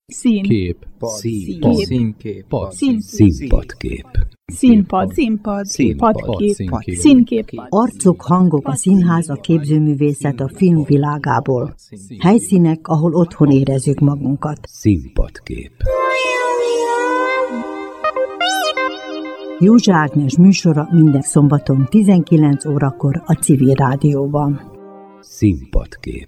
Színkép. Arcok, hangok, a színház, a képzőművészet a film világából. Helyszínek, ahol otthon érezzük magunkat. Színpadkép. Józsa Ágnes műsora minden szombaton 19 órakor a Civil Rádióban. Színpadkép.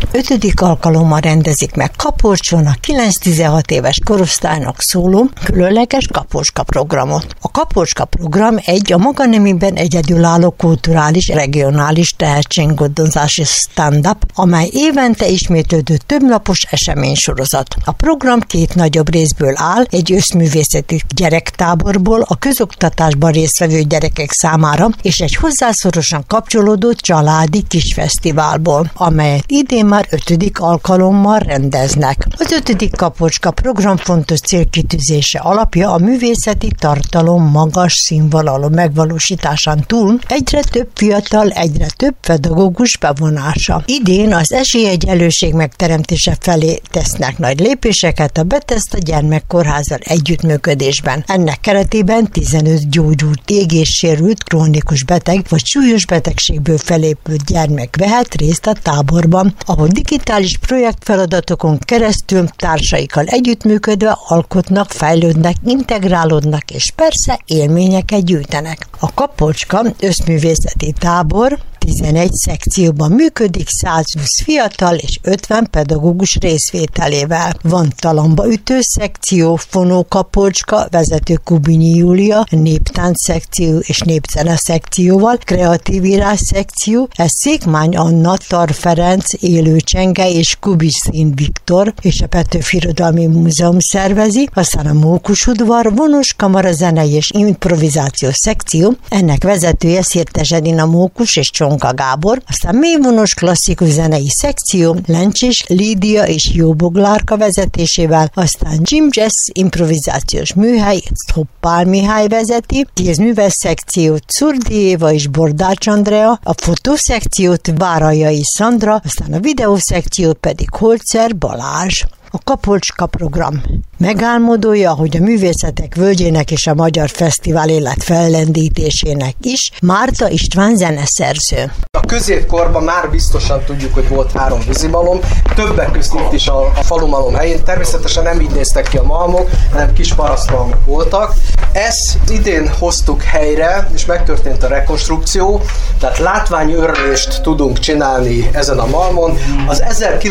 5. alkalommal rendezik meg Kapocsson a 9-16 éves korosztálynak szóló különleges Kapocska programot. A Kapocska program egy a maga nemében egyedülálló kulturális, regionális tehetséggondozási stand-up, amely évente ismétlődő többnapos eseménysorozat. A program 2 nagyobb részből áll, egy összművészeti gyerektáborból a közoktatásban résztvevő gyerekek számára, és egy hozzászorosan kapcsolódó családi kisfesztiválból, amelyet idén már 5. alkalommal rendeznek. Az 5. Kapocska program fontos célkitűzése alapja a művészeti tartalom magas színvonalú megvalósításán túl egyre több fiatal, egyre több pedagógus bevonása. Idén az esélyegyenlőség megteremtése felé tesznek nagy lépéseket a Bethesda Gyermekkórházzal együttműködésben. Ennek keretében 15 gyógyult, égéssérült, krónikus beteg vagy súlyos betegségből felépült gyermek vehet részt a táborban, ahol digitális projektfeladatokon keresztül társaikkal együttműködve alkotnak, fejlődnek, integrálódnak és persze élményeket gyűjtenek. A Kapocska összművészeti tábor 11 szekcióban működik, 120 fiatal és 50 pedagógus részvételével. Van talambaütő szekció, fonó Kapocska, vezető Kubinyi Júlia, néptánc szekció és népzene szekcióval, kreatív írás szekció, ez Székmány Anna, Tar Ferenc, Élő Csenge és Kubiszín Viktor és a Petőfi Irodalmi Múzeum szervezi, aztán a Mókusudvar, vonos kamara zenei és improvizációs szekció, ennek vezetője Szirtes Edina Mókus és Csonka Gábor, aztán mélyvonos klasszikus zenei szekció, Lencsés Lídia és Jóboglárka vezetésével, aztán Jim Jazz improvizációs műhely, Hoppál Mihály vezeti, 10 műves szekciót Czurdi Éva és Bordács Andrea, a fotószekciót Várajai Szandra, aztán a videószekciót pedig Holzer Balázs. A Kapocska program megálmodója, hogy a művészetek völgyének és a magyar fesztivál élet fellendítésének is Márta István zeneszerző. A középkorban már biztosan tudjuk, hogy volt 3 vízimalom, többek között itt is a falumalom helyén. Természetesen nem így néztek ki a malmok, hanem kis parasztmalmok voltak. Ezt idén hoztuk helyre, és megtörtént a rekonstrukció, tehát látványőrlést tudunk csinálni ezen a malmon. Az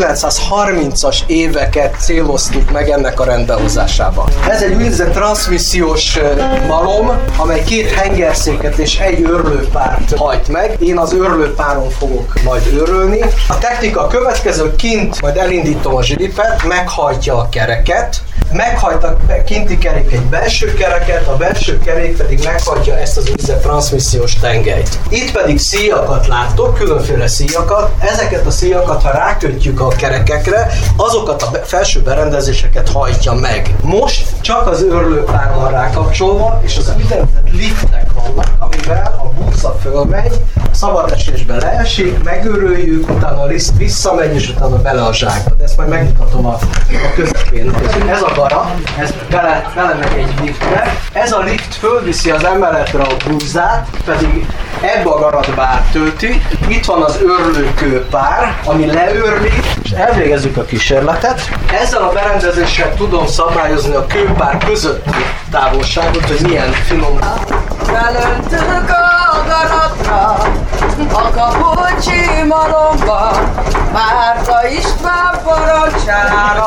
1930-as éveket céloztuk meg ennek a rendbehozásában. Ez egy úgynevezett transzmissziós malom, amely 2 hengerszéket és egy őrlőpárt hajt meg. Én az őrlőpáron fogok majd őrölni. A technika a következő: kint majd elindítom a zsilipet, meghajtja a kereket, meghajt a kinti kerék egy belső kereket, a belső kerék pedig meghajtja ezt az úgynevezett transzmissziós tengelyt. Itt pedig szíjakat láttok, különféle szíjakat. Ezeket a szíjakat, ha rákötjük a kerekekre, azokat a felső berendezéseket hajtja meg. Most csak az őrlőpár van rákapcsolva, és az úgynevezett liftek vannak, amivel a búza fölmegy, szabad esésbe leesik, megőröljük, utána a liszt visszamegy, és utána bele a zsákba. De ezt majd megmutatom a közepén. Ez a gara, ez bele megy egy liftbe. Ez a lift fölviszi az emeletre a búzát, pedig ebbe a garatba áttölti. Itt van az őrlőkőpár, ami leőrli, és elvégezzük a kísérletet. Ezzel a berendezéssel tudom szabályozni a kőpár közötti távolságot, hogy milyen finom. Belöntünk a garatra, a Kapocsi malomba, Márta István parancsára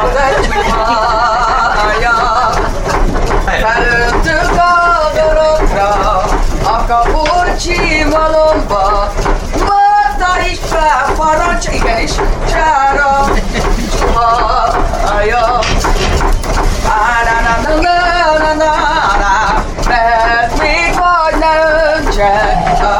egymája. Belöntünk a garatra, a Kapocsi malomba, Márta István parancsára, igenis, csára haja. Mert még vagy ne öntsek.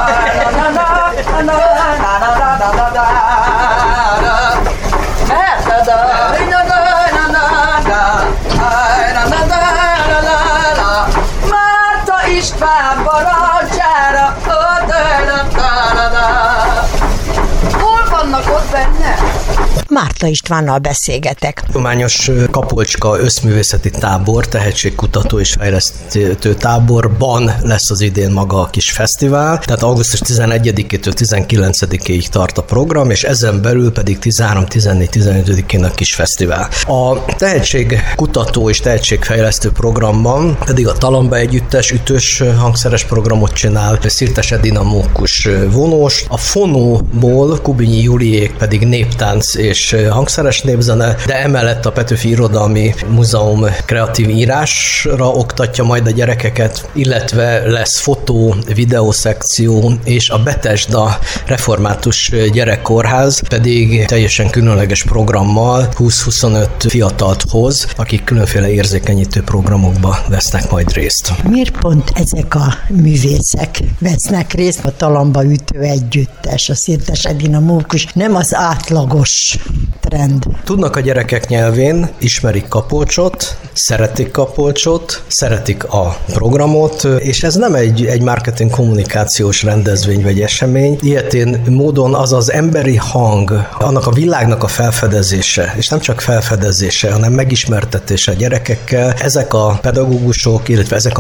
Márta István parancsára. Hol vannak ott benne? Márta Istvánnal beszélgetek. Tudományos Kapolcska összművészeti tábor, tehetségkutató és fejlesztő táborban lesz az idén maga a kis fesztivál, tehát augusztus 11-től 19-ig tart a program, és ezen belül pedig 13-14-15-én a kis fesztivál. A tehetségkutató és tehetségfejlesztő programban pedig a Talamba Együttes ütős hangszeres programot csinál, Szirtes Edina mókus vonós, a Fonóból Kubinyi Juliék pedig néptánc és hangszeres népzene, de emellett a Petőfi Irodalmi Múzeum kreatív írásra oktatja majd a gyerekeket, illetve lesz fotó, videószekció, és a Betesda Református Gyerekkórház pedig teljesen különleges programmal 20-25 fiatalt hoz, akik különféle érzékenyítő programokba vesznek majd részt. Miért pont ezek a művészek vesznek részt? A Talamba ütő együttes, a Szirtes Edina mókus, nem az átlagos trend. Tudnak a gyerekek nyelvén, ismerik Kapolcsot, szeretik a programot, és ez nem egy marketing kommunikációs rendezvény vagy esemény. Ilyetén módon az az emberi hang, annak a világnak a felfedezése, és nem csak felfedezése, hanem megismertetése a gyerekekkel. Ezek a pedagógusok, illetve ezek a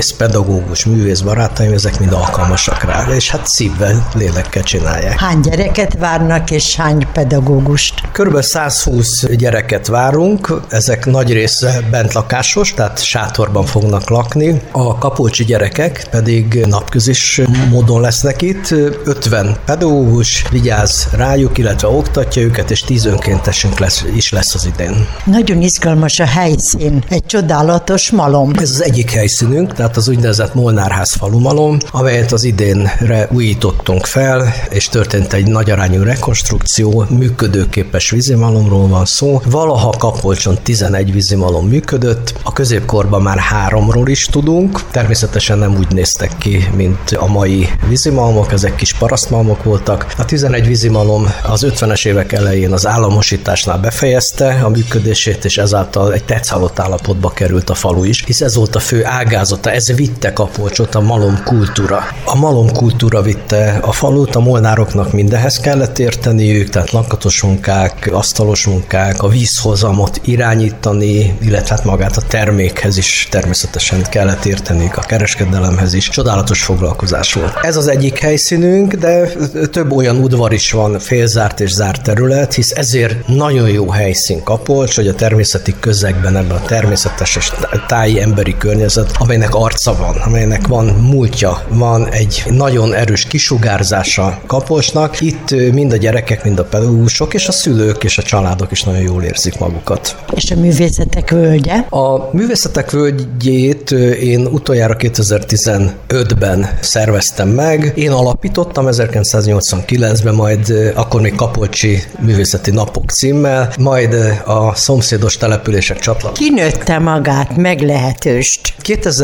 művész barátaim, ezek mind alkalmasak rá, és hát szívvel, lélekkel csinálják. Hány gyereket várnak, és hány pedagógust? Körülbelül 120 gyereket várunk, ezek nagy része bentlakásos, tehát sátorban fognak lakni. A kapolcsi gyerekek pedig napközis módon lesznek itt. 50 pedagógus vigyáz rájuk, illetve oktatja őket, és 10 önkéntesünk is lesz az idén. Nagyon izgalmas a helyszín, egy csodálatos malom. Ez az egyik helyszínünk, tehát az úgynevezett Molnárház falumalom, amelyet az idénre újítottunk fel, és történt egy nagyarányú rekonstrukció, működőképes vízimalomról van szó. Valaha Kapolcson 11 vízimalom működött, a középkorban már 3-ról is tudunk. Természetesen nem úgy néztek ki, mint a mai vízimalmok, ezek kis parasztmalmok voltak. A 11 vízimalom az 50-es évek elején az államosításnál befejezte a működését, és ezáltal egy tetszhalott állapotba került a falu is, hisz ez volt a fő ágázata, ez vitte Kapolcsot, a malomkultúra. A malomkultúra vitte a falut, a molnároknak mindenhez kellett érteniük, tehát lakatos munkák, asztalos munkák, a vízhozamot irányítani, illetve hát magát a termékhez is természetesen kellett érteniük, a kereskedelemhez is. Csodálatos foglalkozás volt. Ez az egyik helyszínünk, de több olyan udvar is van, félzárt és zárt terület, hisz ezért nagyon jó helyszín Kapolcs, hogy a természeti közegben, ebben a természetes és táji emberi környezet, amelynek arca van, amelynek van múltja, van egy nagyon erős kisugárzása Kapolcsnak. Itt mind a gyerekek, mind a pedagógusok és a szülők és a családok is nagyon jól érzik magukat. És a művészetek völgye? A művészetek völgyét én utoljára 2015-ben szerveztem meg. Én alapítottam 1989-ben, majd akkor még Kapolcsi Művészeti Napok címmel, majd a szomszédos települések csatlakoztak. Kinőtte magát meglehetőst.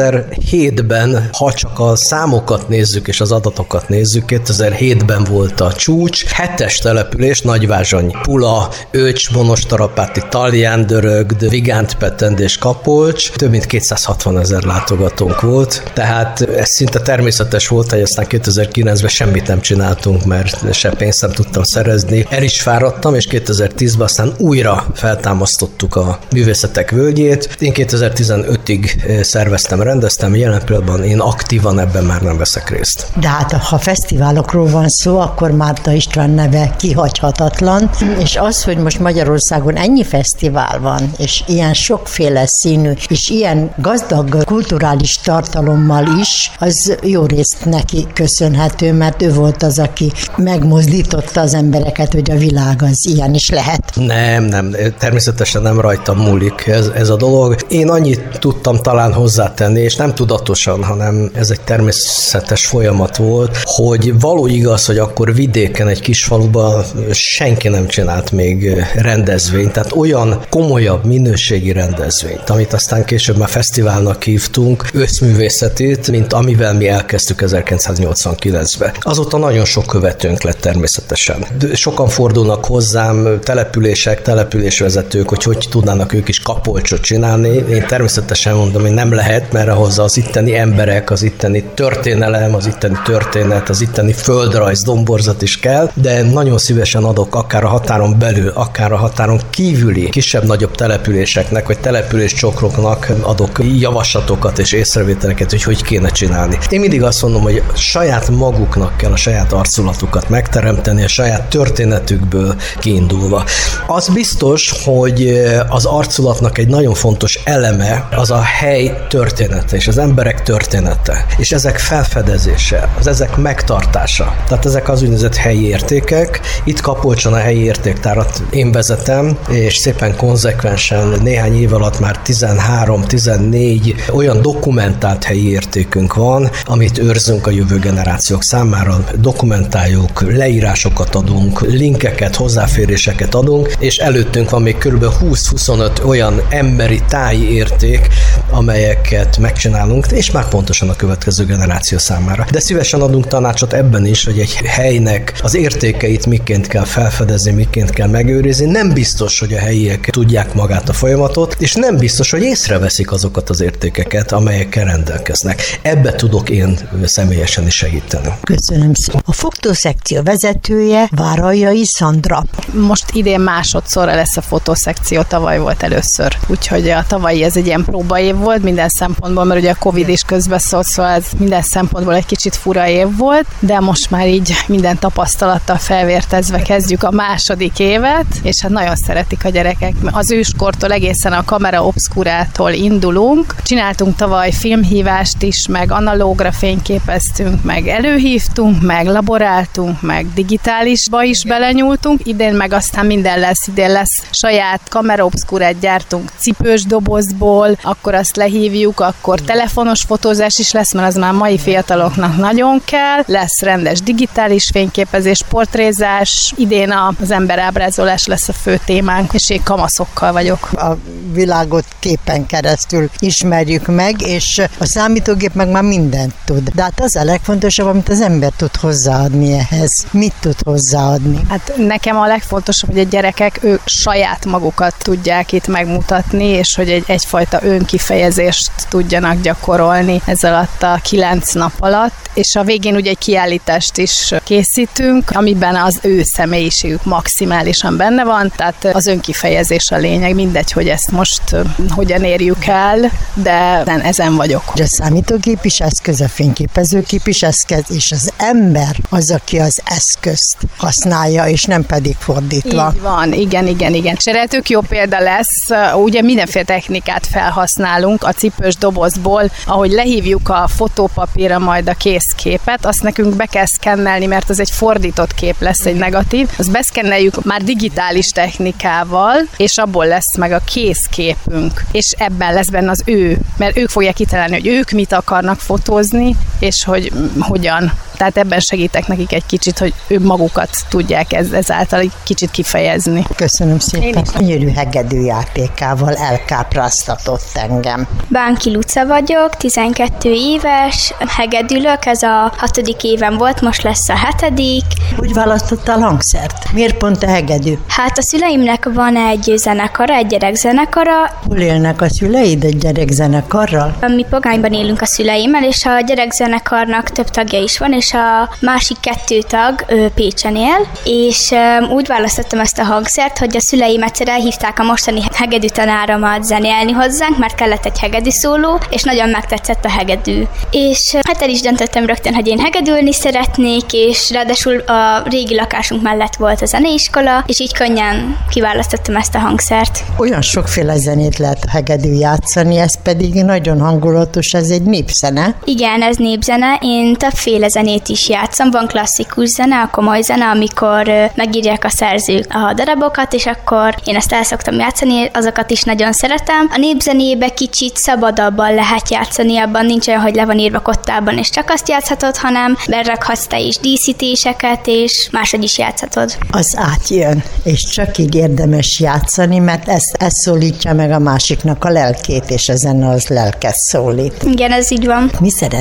2007-ben, ha csak a számokat nézzük és az adatokat nézzük, 2007-ben volt a csúcs, 7-es település, Nagyvázsony, Pula, Őcs, Monostorapáti, Taljándörögd, Vigántpetend és Kapolcs, több mint 260 000 látogatónk volt, tehát ez szinte természetes volt, hogy aztán 2009-ben semmit nem csináltunk, mert se pénzt nem tudtam szerezni. El is fáradtam, és 2010-ben aztán újra feltámasztottuk a művészetek völgyét. Én 2015-ig szerveztem, rendeztem, jelen pillanatban én aktívan ebben már nem veszek részt. De hát ha fesztiválokról van szó, akkor Márta István neve kihagyhatatlan, és az, hogy most Magyarországon ennyi fesztivál van, és ilyen sokféle színű, és ilyen gazdag kulturális tartalommal is, az jó részt neki köszönhető, mert ő volt az, aki megmozdította az embereket, hogy a világ az ilyen is lehet. Nem, természetesen nem rajtam múlik ez a dolog. Én annyit tudtam talán hozzátenni, és nem tudatosan, hanem ez egy természetes folyamat volt, hogy való igaz, hogy akkor vidéken, egy kis faluban senki nem csinált még rendezvényt, tehát olyan komolyabb minőségi rendezvényt, amit aztán később már fesztiválnak hívtunk, összművészetét, mint amivel mi elkezdtük 1989-ben. Azóta nagyon sok követőnk lett természetesen. Sokan fordulnak hozzám, településvezetők, hogy tudnának ők is Kapolcsot csinálni. Én természetesen mondom, hogy nem lehet, mert ahhoz az itteni emberek, az itteni történelem, az itteni történet, az itteni földrajz, domborzat is kell, de nagyon szívesen adok akár a határon belül, akár a határon kívüli kisebb-nagyobb településeknek, vagy településcsokroknak adok javaslatokat és észrevételeket, hogy kéne csinálni. Én mindig azt mondom, hogy saját maguknak kell a saját arculatukat megteremteni, a saját történetükből kiindulva. Az biztos, hogy az arculatnak egy nagyon fontos eleme az a hely története és az emberek története, és ezek felfedezése, az ezek megtartása. Tehát ezek az úgynevezett helyi értékek. Itt Kapolcson a helyi értéktárat én vezetem, és szépen konzekvensen néhány év alatt már 13-14 olyan dokumentált helyi értékünk van, amit őrzünk a jövő generációk számára, dokumentáljuk, leírásokat adunk, linkeket, hozzáféréseket adunk, és előttünk van még kb. 20-25 olyan emberi táji érték, amelyeket megcsinálunk, és már pontosan a következő generáció számára. De szívesen adunk tanácsot ebben is, hogy egy helynek az értékeit miként kell felfedezni, miként kell megőrizni. Nem biztos, hogy a helyiek tudják magát a folyamatot, és nem biztos, hogy észreveszik azokat az értékeket, amelyekkel rendelkeznek. Ebbe tudok én személyesen is segíteni. Köszönöm szépen. A fotószekció vezetője Várajai Szandra. Most idén másodszorra lesz a fotószekció, tavaly volt először. Úgyhogy a tavalyi ez egy ilyen próbaév volt minden szempontból, mert ugye a Covid is közbeszólt, szóval ez minden szempontból egy kicsit fura év volt, de most már így minden tapasztalattal felvértezve kezdjük a második évet, és hát nagyon szeretik a gyerekek. Az őskortól egészen a kamera obscurától indulunk. Csináltunk tavaly filmhívást is, meg analógra fényképeztünk, meg előhívtunk, meg laboráltunk, meg digitálisba is belenyúltunk. Idén meg aztán minden lesz, idén lesz saját kamera obscurát gyártunk cipős dobozból, akkor azt lehívjuk, akkor telefonos fotózás is lesz, mert az már mai fiataloknak nagyon kell, lesz rendes digitális fényképezés, portrézás, idén az emberábrázolás lesz a fő témánk, és én kamaszokkal vagyok. A világot képen keresztül ismerjük meg, és a számítógép meg már mindent tud. De hát az a legfontosabb, amit az ember tud hozzáadni ehhez. Mit tud hozzáadni? Hát nekem a legfontosabb, hogy a gyerekek ők saját magukat tudják itt megmutatni, és hogy egyfajta önkifejezést tudjanak gyakorolni ez alatt a 9 nap alatt, és a végén ugye egy kiállítást is készítünk, amiben az ő személyiségük maximálisan benne van, tehát az önkifejezés a lényeg, mindegy, hogy ezt most hogyan érjük el, de ezen vagyok. A számítógép is eszköz, a fényképezőgép is eszköz, és az ember az, aki az eszközt használja, és nem pedig fordítva. Így van, igen. És erre tök jó példa lesz, ugye mindenféle technikát felhasználunk a cipős dobozból, ahogy lehívjuk a fotópapírra majd a készképet, azt nekünk be kell szkennelni, mert az egy fordított kép lesz, egy negatív, azt beszkenneljük már digitális technikával, és abból lesz meg a készképünk, és ebben lesz benne az ő, mert ők fogják kitalálni, hogy ők mit akarnak fotózni, és hogy hogyan. Tehát ebben segítek nekik egy kicsit, hogy ők magukat tudják ezáltal egy kicsit kifejezni. Köszönöm szépen. Gyönyörű hegedűjátékával elkápráztatott engem. Bánki Luca vagyok, 12 éves, hegedülök, ez a 6. éven volt, most lesz a 7. Úgy választottál hangszert? Miért pont a hegedű? Hát a szüleimnek van egy zenekara, egy gyerekzenekara. Hol élnek a szüleid egy gyerekzenekarral? Mi Pogányban élünk a szüleimmel, és a gyerekzenekarnak több tagja is van, és a másik 2 tag Pécsen él, és úgy választottam ezt a hangszert, hogy a szüleim egyszer elhívták a mostani hegedűtanáromat zenélni hozzánk, mert kellett egy hegedűszóló, és nagyon megtetszett a hegedű. És hát el is döntöttem rögtön, hogy én hegedülni szeretnék, és ráadásul a régi lakásunk mellett volt a zeneiskola, és így könnyen kiválasztottam ezt a hangszert. Olyan sokféle zenét lehet a hegedű játszani, ez pedig nagyon hangulatos, ez egy népzene. Igen, ez népzene, én többféle zenét is játszom, van klasszikus zene, a komoly zene, amikor megírják a szerzők a darabokat, és akkor én ezt el szoktam játszani, azokat is nagyon szeretem. A népzenébe kicsit szabadabban lehet játszani, abban nincs olyan, hogy le van írva kottában, és csak azt játszhatod, hanem berakhatsz te is díszítéseket, és máshogy is játszhatod. Az átjön, és csak így érdemes játszani, mert ez szólítja meg a másiknak a lelkét, és a zene az lelket szólít. Igen, ez így van. Mi szeretnél lenni?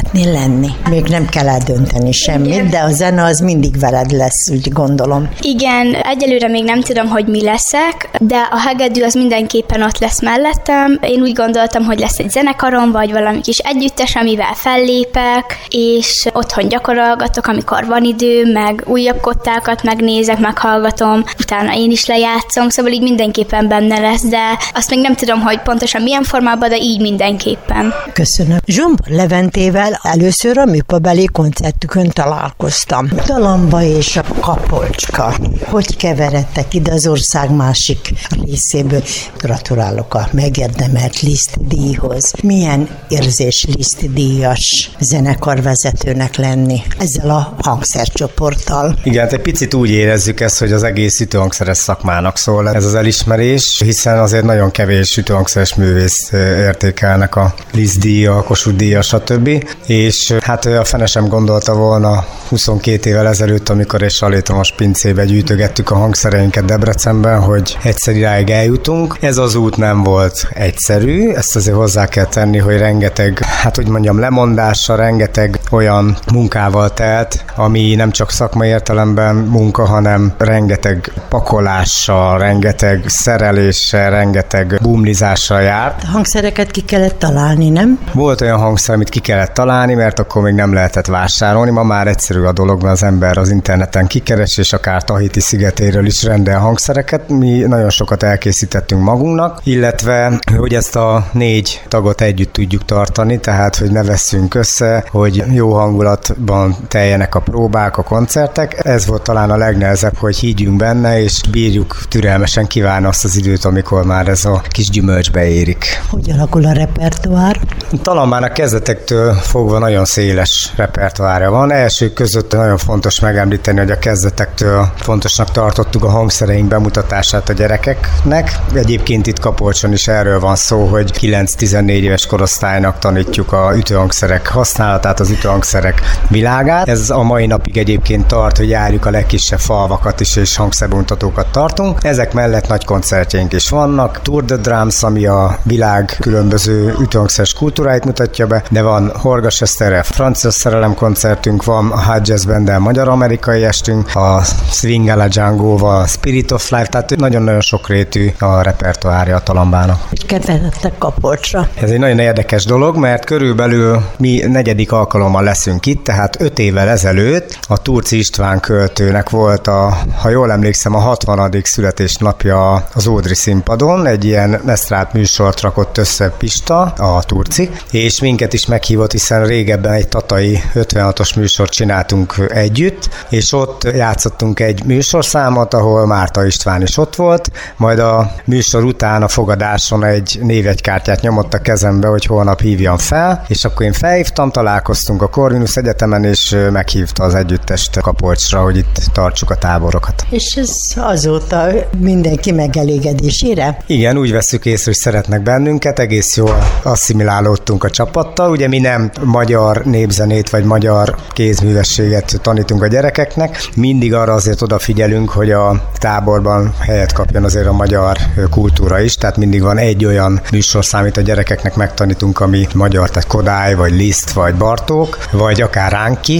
menni. Még nem kell eldönteni semmit, de a zene az mindig veled lesz, úgy gondolom. Igen, egyelőre még nem tudom, hogy mi leszek, de a hegedű az mindenképpen ott lesz mellettem. Én úgy gondoltam, hogy lesz egy zenekarom, vagy valami kis együttes, amivel fellépek, és otthon gyakorolgatok, amikor van idő, meg újabb kottákat megnézek, meghallgatom, utána én is lejátszom, szóval így mindenképpen benne lesz, de azt még nem tudom, hogy pontosan milyen formában, de így mindenképpen. Köszönöm. Zsombor Leventével először a műpabeli koncertükön találkoztam. Talamba és a Kapolcska. Hogy keveredtek ide az ország másik részéből? Gratulálok a megérdemelt Liszt díjhoz. Milyen érzés Liszt díjas zenekarvezetőnek lenni ezzel a hangszercsoporttal? Igen, hát egy picit úgy érezzük ezt, hogy az egész ütőhangszeres szakmának szól ez az elismerés, hiszen azért nagyon kevés ütőhangszeres művész értékelnek a Liszt díja, a Kossuth díja, stb. És hát a fene sem gondolta volna 22 évvel ezelőtt, amikor egy salétromos pincébe gyűjtögettük a hangszereinket Debrecenben, hogy egyszer idáig eljutunk. Ez az út nem volt egyszerű, ezt azért hozzá kell tenni, hogy rengeteg, lemondással, rengeteg olyan munkával telt, ami nem csak szakmai értelemben munka, hanem rengeteg pakolással, rengeteg szereléssel, rengeteg bumlizással járt. A hangszereket ki kellett találni, nem? Volt olyan hangszer, amit ki kellett találni, mert akkor még nem lehetett vásárolni. Ma már egyszerű a dolog, mert az ember az interneten kikeres, és akár Tahiti szigetéről is rendel hangszereket. Mi nagyon sokat elkészítettünk magunknak, illetve, hogy ezt a 4 tagot együtt tudjuk tartani, tehát, hogy ne vesszünk össze, hogy jó hangulatban teljenek a próbák, a koncertek. Ez volt talán a legnehezebb, hogy higgyünk benne, és bírjuk türelmesen kívánni azt az időt, amikor már ez a kis gyümölcs beérik. Hogy alakul a repertoár? Talán már a kezdetektől fogva nagyon széles repertoárja van. Elsők között nagyon fontos megemlíteni, hogy a kezdetektől fontosnak tartottuk a hangszereink bemutatását a gyerekeknek. Egyébként itt Kapolcson is erről van szó, hogy 9-14 éves korosztálynak tanítjuk a ütőhangszerek használatát, az ütőhangszerek világát. Ez a mai napig egyébként tart, hogy járjuk a legkisebb falvakat is, és hangszerbemutatókat tartunk. Ezek mellett nagy koncertjeink is vannak. Tour de Drums, ami a világ különböző ütőhangszeres kultúráit mutatja be, de van Horgas Eszterrel francia szerelem koncertünk, van a Hot Jazz Banddel magyar-amerikai estünk, a Swing a la Django-val Spirit of Life, tehát nagyon-nagyon sokrétű a repertoárja a Talambának. Hogy keveredtek Kapolcsra? Ez egy nagyon érdekes dolog, mert körülbelül mi 4. alkalommal leszünk itt, tehát 5 évvel ezelőtt a Turci István költőnek volt ha jól emlékszem, a 60. születésnapja az Ódri színpadon, egy ilyen esztrád műsort rakott össze Pista, a Turci, és minket is meghívott, hiszen régebben egy tatai 56-os műsort csináltunk együtt, és ott játszottunk egy műsorszámot, ahol Márta István is ott volt, majd a műsor után a fogadáson egy névjegykártyát nyomott a kezembe, hogy holnap hívjam fel, és akkor én felhívtam, találkoztunk a Corvinus Egyetemen, és meghívta az együttest Kapolcsra, hogy itt tartsuk a táborokat. És ez azóta mindenki megelégedésére? Igen, úgy vesszük észre, hogy szeretnek bennünket, egész jól asszimilálódtunk a csapattal. Ugye mi nem magyar népzenét vagy magyar kézművességet tanítunk a gyerekeknek, mindig arra azért odafigyelünk, hogy a táborban helyet kapjon azért a magyar kultúra is, tehát mindig van egy olyan műsorszám, amit a gyerekeknek megtanítunk, ami magyar, tehát Kodály, vagy Liszt, vagy Bartók, vagy akár Ránki,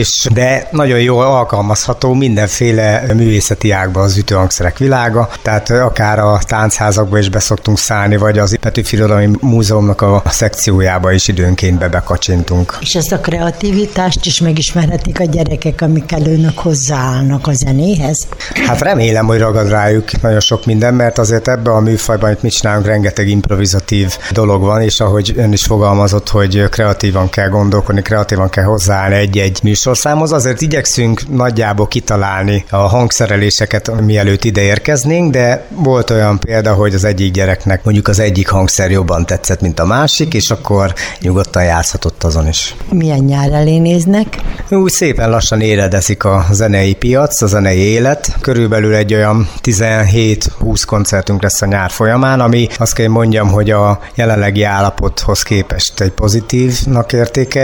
de nagyon jól alkalmazható mindenféle művészeti ágba az ütőhangszerek világa, tehát akár a táncházakba is beszoktunk szállni, vagy az Petőfi Irodalmi Múzeumnak a szekciójába is időnként bekacsintunk. És ezt a kreativitást is megismerhetik a gyerekek, amikkel önök hozzáállnak a zenéhez? Hát remélem, hogy ragad rájuk nagyon sok minden, mert azért ebben a műfajban, amit mi csinálunk, rengeteg improvizatív dolog van, és ahogy ön is fogalmazott, hogy kreatívan kell gondolkodni, kreatívan kell hozzáállni egy-egy műsorszámhoz, azért igyekszünk nagyjából kitalálni a hangszereléseket, mielőtt ide érkeznénk, de volt olyan példa, hogy az egyik gyereknek mondjuk az egyik hangszer jobban tetszett, mint a másik, és akkor nyugodtan játszhatott azon is. Milyen nyár elé néznek? Úgy szépen lassan éledezik a zenei piac, a zenei élet. Körülbelül egy olyan 17-20 koncertünk lesz a nyár folyamán, ami azt kell mondjam, hogy a jelenlegi állapothoz képest egy pozitívnak értékeljük, mert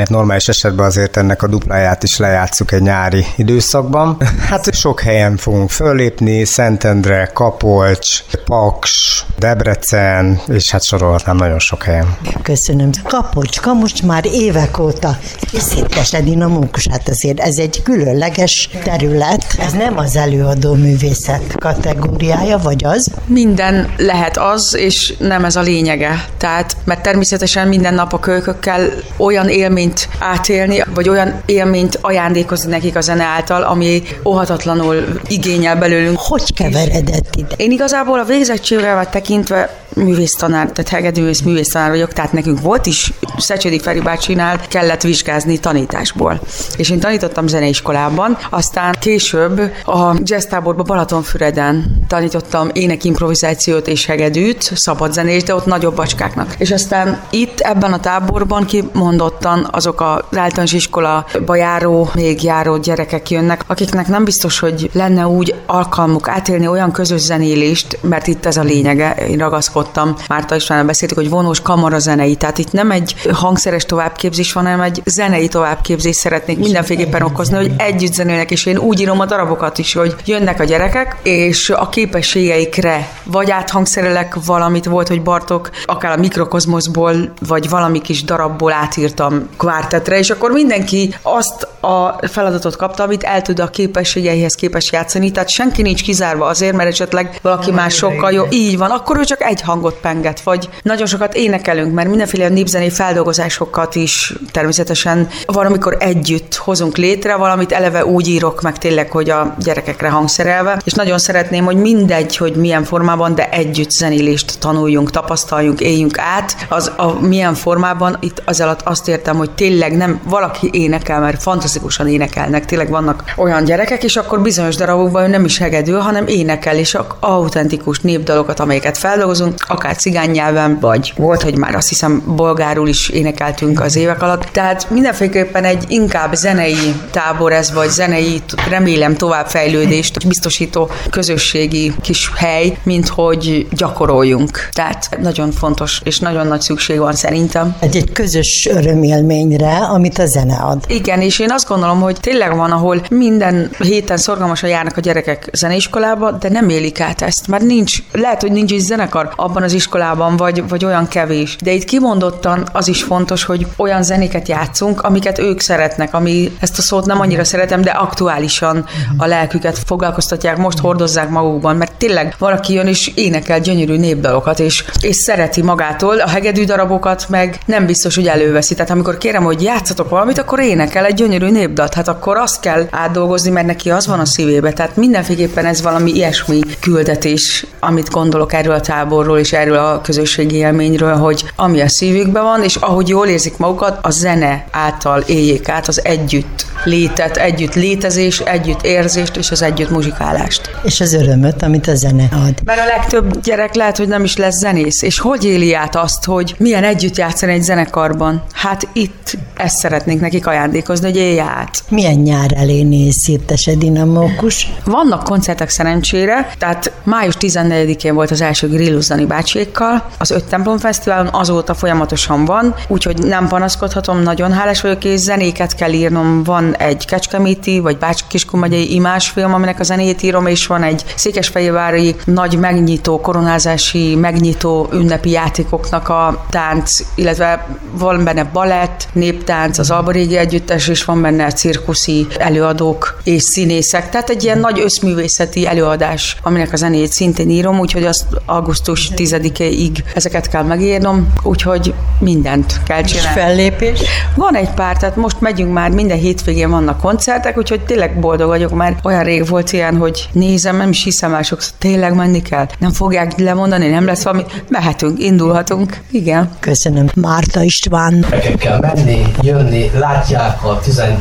mert normális esetben azért ennek a dupláját is lejátszuk egy nyári időszakban. Hát sok helyen fogunk föllépni, Szentendre, Kapolcs, Paks, Debrecen, és hát sorolhatnám nagyon sok helyen. Köszönöm. Kapolcska most már évek óta Szétese Dinamókus, hát azért ez egy különleges terület. Ez nem az előadó művészet kategóriája, vagy az? Minden lehet az, és nem ez a lényege. Tehát, mert természetesen minden nap a kölykökkel olyan élményt átélni, vagy olyan élményt ajándékozni nekik a zene által, ami óhatatlanul igényel belőlünk. Hogy keveredett ide? Én igazából a végzettségemet tekintve művésztanár, tehát hegedűvész művésztanár vagyok, tehát nekünk volt is, Szecsedi Feri bácsinál kellett vizsgázni tanításból. És én tanítottam zeneiskolában, aztán később a jazztáborban Balatonfüreden tanítottam énekimprovizációt és hegedűt, szabadzenést, de ott nagyobb bacskáknak. És aztán itt ebben a táborban kimondottan azok az általános iskolába még járó gyerekek jönnek, akiknek nem biztos, hogy lenne úgy alkalmuk átélni olyan közös zenélést, mert itt ez a lényege, én ragaszkodtam. Márta Istvánnal beszéltük, hogy vonós kamarazenei, tehát itt nem egy hangszeres továbbképzés van, hanem egy zenei továbbképzést szeretnék mindenféleképpen okozni, hogy együtt zenélnek, és én úgy írom a darabokat is, hogy jönnek a gyerekek, és a képességeikre vagy áthangszerelek valamit, volt, hogy Bartók akár a Mikrokozmoszból, vagy valami kis darabból átírtam kvártetre, és akkor mindenki azt a feladatot kapta, amit el tud a képességeihez képes játszani, tehát senki nincs kizárva azért, mert esetleg valaki más sokkal jó. Így van, akkor ő csak egy hangot penget, vagy nagyon sokat énekelünk, mert mindenféle népzenei feldolgozásokat is természetesen van, amikor együtt hozunk létre, valamit eleve úgy írok meg tényleg, hogy a gyerekekre hangszerelve, és nagyon szeretném, hogy mindegy, hogy milyen formában, de együtt zenélést tanuljunk, tapasztaljunk, éljünk át. Az a milyen formában, itt az alatt azt értem, hogy tényleg nem valaki énekel, mert fantasztikusan énekelnek, tényleg vannak olyan gyerekek, és akkor bizonyos darabokban nem is hegedül, hanem énekel, és autentikus népdalokat, amelyeket feldolgozunk, akár cigány nyelven, vagy volt, hogy már azt hiszem bolgárul is énekeltünk az évek alatt. Tehát mindenféleképpen egy inkább zenei tábor ez, vagy zenei, remélem továbbfejlődést biztosító közösségi kis hely, mint hogy gyakoroljunk. Tehát nagyon fontos, és nagyon nagy szükség van szerintem. Egy közös örömélményre, amit a zene ad. Igen, és én azt gondolom, hogy tényleg van, ahol minden héten szorgalmasan járnak a gyerekek zeneiskolába, de nem élik át ezt, mert lehet, hogy nincs is zenekar abban az iskolában, vagy olyan kevés. De itt kimondottan az is fontos, hogy olyan zenéket játszunk, amiket ők szeretnek, ami ezt a szót nem annyira szeretem, de aktuálisan a lelküket foglalkoztatják, most hordozzák magukban, mert tényleg valaki jön és énekel gyönyörű népdalokat, és szereti magától, a hegedű darabokat meg nem biztos, hogy előveszi. Tehát amikor kérem, hogy játszatok valamit, akkor énekel egy gyönyörű népdalt. Hát akkor azt kell átdolgozni, mert neki az van a szívébe. Tehát mindenféleképpen ez valami ilyesmi küldetés, amit gondolok erről a táborról és erről a közösségi élményről, hogy ami a szívükben van, és ahogy jól érzik magukat, a zene által éljék át az együtt létet, együtt létezés, együtt érzést és az együtt muzsikálást. És az örömöt, amit a zene ad. Mert a legtöbb gyerek lehet, hogy nem is lesz zenész, és hogy éli át azt, hogy milyen együtt játszani egy zenekarban? Hát itt ezt szeretnénk nekik ajándékozni, hogy élje át. Milyen nyár elé néz Szirtese Dinamókus? Vannak koncertek szerencsére, tehát május 14-én volt az első grillus Dani bácsékkal, az 5 templom fesztiválon, azóta folyamatosan van, úgyhogy nem panaszkodhatom, nagyon hálás vagyok, és zenéket kell írnom. Van egy kecskeméti, vagy Bács-Kiskun megyei imásfilm, aminek a zenéjét írom, és van egy székesfehérvári nagy megnyitó, koronázási megnyitó ünnepi játékoknak a tánc, illetve van benne balett, néptánc, az Alba Régi Együttes, és van benne cirkuszi előadók és színészek. Tehát egy ilyen nagy összművészeti előadás, aminek a zenéjét szintén írom, úgyhogy azt augusztus 10-ig ezeket kell megírnom, úgyhogy mindent kell csinálni. És fellépés? Van egy pár, tehát most megyünk már, minden hétvégén vannak koncertek, úgyhogy tényleg boldog vagyok, mert olyan rég volt ilyen, hogy nézem, nem is hiszem el sokszor, tényleg menni kell. Nem fogják lemondani, nem lesz valami, mehetünk, indulhatunk. Igen. Köszönöm. Márta István. Nekik kell menni, jönni, látják a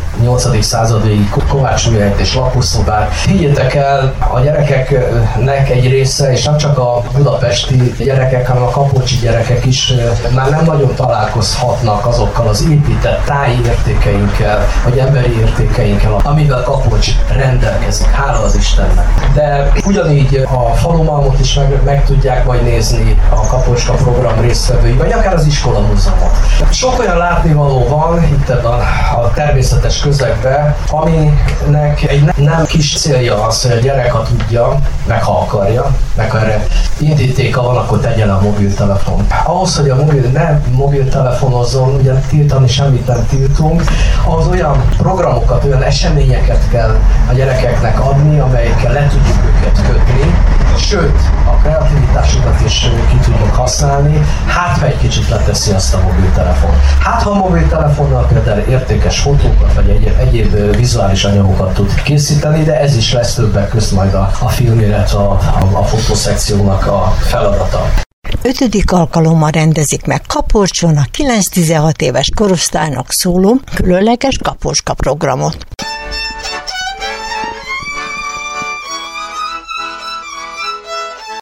18. századi kovácsműhelyt és lakószobát. Higgyétek el, a gyerekeknek egy része, és nem csak a budapesti falusi gyerekek, hanem a kapocsi gyerekek is már nem nagyon találkozhatnak azokkal az épített táji értékeinkkel, vagy emberi értékeinkkel, amivel Kapocs rendelkezik, hála az Istennek. De ugyanígy a falumalmot is meg tudják majd nézni a Kapocska program résztvevői, vagy akár az iskolamúzeumot. Sok olyan látnivaló van itt ebben a természetes közegben, aminek egy nem kis célja az, hogy a gyerek, ha tudja, meg ha akarja, meg ha erre indítéka van, akkor tegye le a mobiltelefon. Ahhoz, hogy a mobiltelefonozzon, ugye tiltani semmit nem tiltunk, ahhoz olyan programokat, olyan eseményeket kell a gyerekeknek adni, amelyekkel le tudjuk őket kötni, sőt, a kreativitásukat is ki tudjuk használni, hát ha egy kicsit leteszi azt a mobiltelefon. Hát ha a mobiltelefonnal például értékes fotókat, vagy egyéb vizuális anyagokat tud készíteni, de ez is lesz többek közt majd a film, illetve a fotószekciónak a feladata. 5. alkalommal rendezik meg Kaporcson a 9-16 éves korosztálynak szóló különleges Kaporcska programot.